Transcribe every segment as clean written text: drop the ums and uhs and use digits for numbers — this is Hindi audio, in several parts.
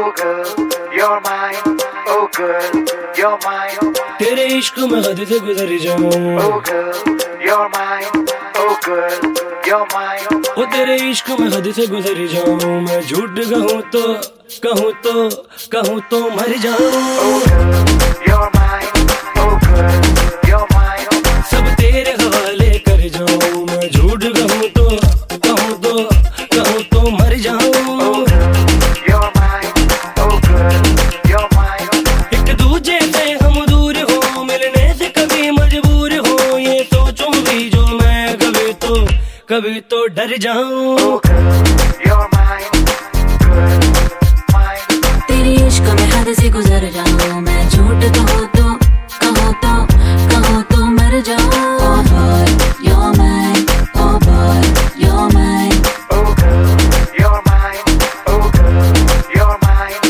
Oh girl, you're mine. Oh girl, you're mine. तेरे इश्क में हद से गुजर जाऊं. Oh girl, you're mine. Oh girl, you're mine. ओ तेरे इश्क में हद से गुजर जाऊं. मैं झूठ कहूँ तो मर जाऊं. Oh girl, you're mine. Oh girl, you're mine. सब तेरे हवाले कर जाऊं. मैं झूठ कहूँ तो मर जाऊं. Oh girl, you're mine. Oh girl, you're mine. एक दूजे से हम दूर हो, मिलने से कभी मजबूर हो. ये सोचूं भी जो मैं कभी तो डर जाऊं. Oh girl, you're mine. Girl, mine. तेरी इश्क में हद से गुजर जाऊं. मैं झूठ कहूँ तो मर जाऊं. Oh boy, you're mine. Oh boy, you're mine. Oh girl, you're mine. Oh girl, you're mine.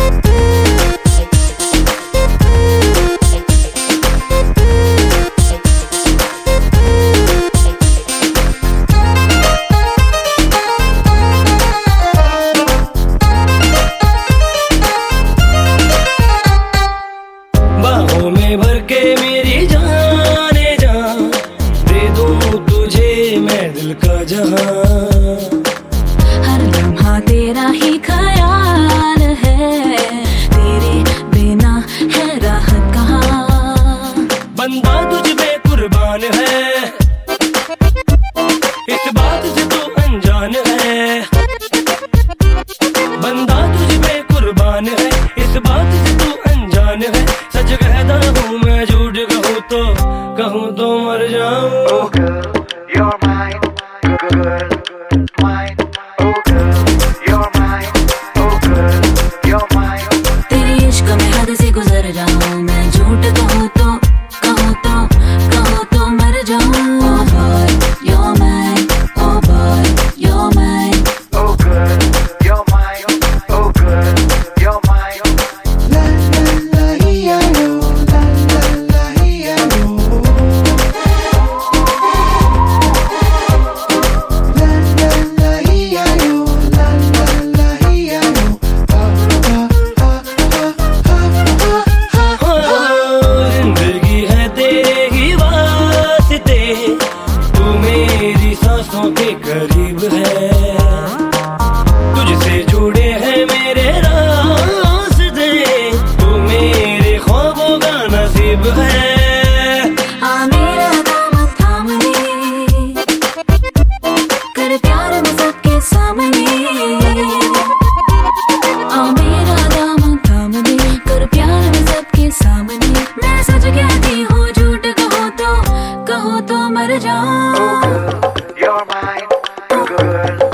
बाहों में भर के मेरी जाने जा, दे दूं तुझे मैं दिल का जहां. हर लम्हा तेरा ही ख्याल है. तेरे बिना है राहत कहाँ. बंदा तुझ पे कुर्बान है, इस बात से तू अनजान है. बंदा तुझ पे कुर्बान है, इस बात से तू अनजान है. सच कहता हूँ मैं, झूठ कहूँ तो मर जाऊं. Oh girl, you're mine. Girl, mine. Oh girl, you're mine. Oh girl, you're mine. तेरी इश्क में हद से गुजर जाऊं. मैं झूठ कहूँ तो मर जाऊं. Oh boy, you're mine. Oh boy, you're mine. Oh girl, you're mine. Oh girl, you're mine. La la la ya yo, la la la ya yo. La la la ya yo, la la la ya yo. जिंदगी है तेरे ही वास्ते, तू मेरी सांसों के करीब है. तुझसे जुड़े हैं मेरे रास्ते, तू मेरे ख्वाबों का नसीब है. आ मेरा दामन थाम ले, कर प्यार में सबके सामने. आ मेरा दामन थाम ले, कर प्यार में सबके सामने. मैं सच कहती हूँ, झूठ कहूँ तो मर जाऊं. Oh girl, you're mine. Girl,